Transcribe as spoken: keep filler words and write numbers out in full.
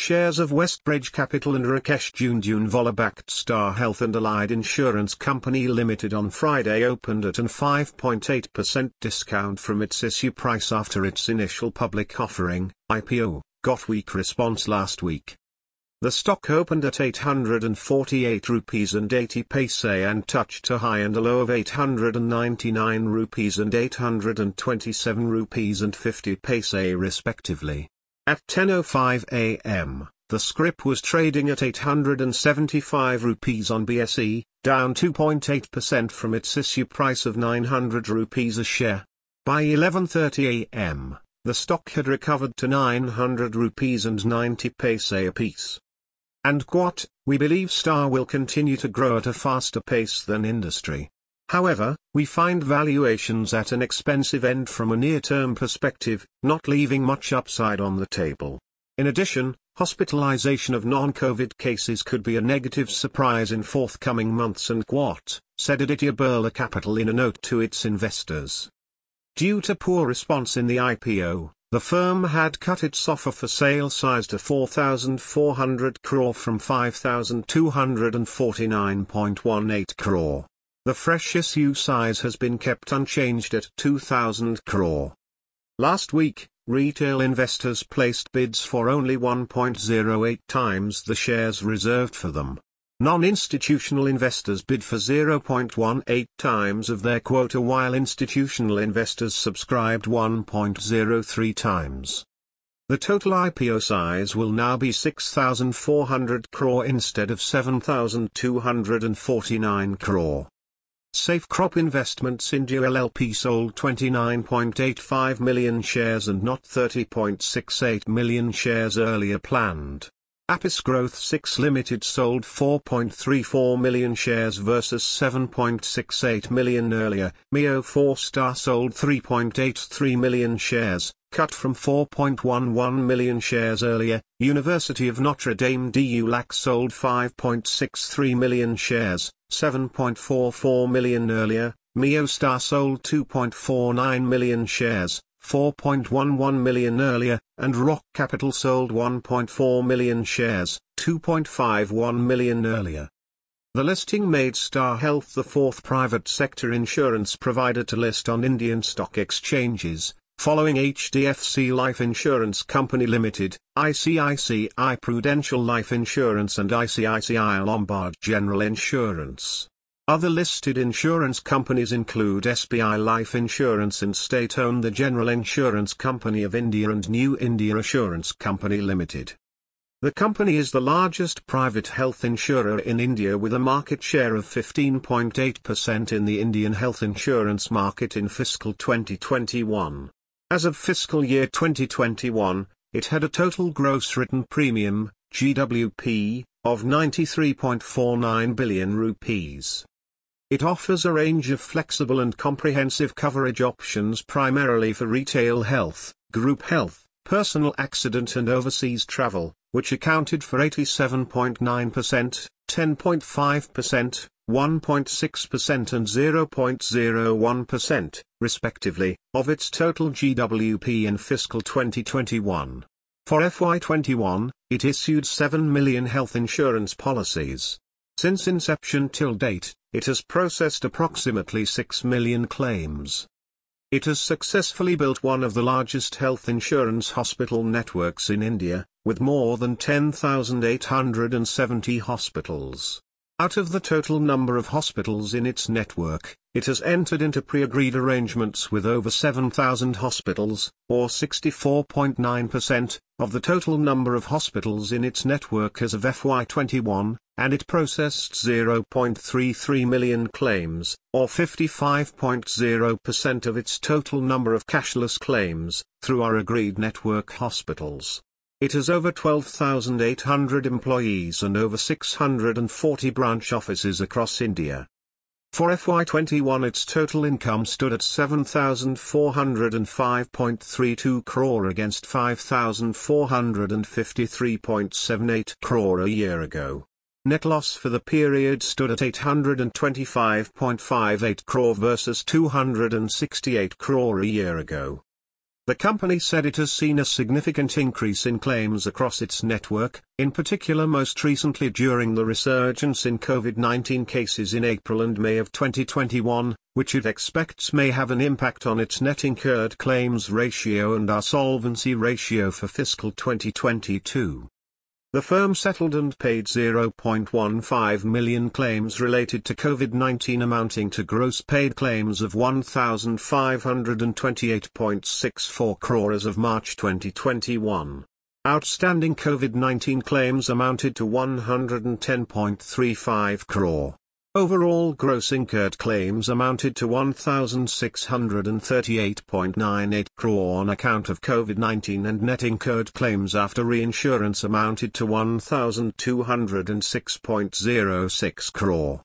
shares of Westbridge Capital and Rakesh Jhunjhunwala-backed Star Health and Allied Insurance Company Limited on Friday opened at an five point eight percent discount from its issue price after its initial public offering, I P O, got weak response last week. The stock opened at eight hundred forty-eight rupees and eighty paise and touched a high and a low of eight hundred ninety-nine rupees and eight hundred twenty-seven rupees and fifty paise respectively. At ten oh five a m, the scrip was trading at eight hundred seventy-five rupees on B S E, down two point eight percent from its issue price of nine hundred rupees a share. By eleven thirty a m, the stock had recovered to nine hundred rupees and ninety paise apiece. And quote, we believe Star will continue to grow at a faster pace than industry. However, we find valuations at an expensive end from a near-term perspective, not leaving much upside on the table. In addition, hospitalization of non-COVID cases could be a negative surprise in forthcoming months and quote, said Aditya Birla Capital in a note to its investors. Due to poor response in the I P O, the firm had cut its offer for sale size to four thousand four hundred crore from five thousand two hundred forty-nine point one eight crore. The fresh issue size has been kept unchanged at two thousand crore. Last week, retail investors placed bids for only one point oh eight times the shares reserved for them. Non-institutional investors bid for zero point one eight times of their quota while institutional investors subscribed one point oh three times. The total I P O size will now be six thousand four hundred crore instead of seven thousand two hundred forty-nine crore. Safe Crop Investments India L L P sold twenty-nine point eight five million shares and not thirty point six eight million shares earlier planned. Apis Growth six Limited sold four point three four million shares versus seven point six eight million earlier. Mio four Star sold three point eight three million shares, cut from four point one one million shares earlier. University of Notre Dame D U L A C sold five point six three million shares, seven point four four million earlier. Mio Star sold two point four nine million shares, four point one one million earlier, and Rock Capital sold one point four million shares, two point five one million earlier. The listing made Star Health the fourth private sector insurance provider to list on Indian stock exchanges, following H D F C Life Insurance Company Limited, I C I C I Prudential Life Insurance and I C I C I Lombard General Insurance. Other listed insurance companies include S B I Life Insurance and state-owned the General Insurance Company of India and New India Assurance Company Limited. The company is the largest private health insurer in India with a market share of fifteen point eight percent in the Indian health insurance market in fiscal twenty twenty-one. As of fiscal year twenty twenty-one, it had a total gross written premium, G W P, of ninety-three point four nine billion rupees. It offers a range of flexible and comprehensive coverage options primarily for retail health, group health, personal accident and overseas travel, which accounted for eighty-seven point nine percent, ten point five percent, one point six percent and zero point zero one percent, respectively, of its total G W P in fiscal twenty twenty-one. For F Y twenty-one, it issued seven million health insurance policies. Since inception till date, it has processed approximately six million claims. It has successfully built one of the largest health insurance hospital networks in India, with more than ten thousand eight hundred seventy hospitals. Out of the total number of hospitals in its network, it has entered into pre-agreed arrangements with over seven thousand hospitals, or sixty-four point nine percent, of the total number of hospitals in its network as of F Y twenty-one, and it processed zero point three three million claims, or fifty-five point zero percent of its total number of cashless claims, through our agreed network hospitals. It has over twelve thousand eight hundred employees and over six hundred forty branch offices across India. For F Y twenty-one, its total income stood at seven thousand four hundred five point three two crore against five thousand four hundred fifty-three point seven eight crore a year ago. Net loss for the period stood at eight hundred twenty-five point five eight crore versus two hundred sixty-eight crore a year ago. The company said it has seen a significant increase in claims across its network, in particular most recently during the resurgence in COVID nineteen cases in April and May of twenty twenty-one, which it expects may have an impact on its net incurred claims ratio and our solvency ratio for fiscal twenty twenty-two. The firm settled and paid zero point one five million claims related to COVID nineteen, amounting to gross paid claims of one thousand five hundred twenty-eight point six four crore as of March twenty twenty-one. Outstanding COVID nineteen claims amounted to one hundred ten point three five crore. Overall gross incurred claims amounted to one thousand six hundred thirty-eight point nine eight crore on account of COVID nineteen, and net incurred claims after reinsurance amounted to one thousand two hundred six point zero six crore.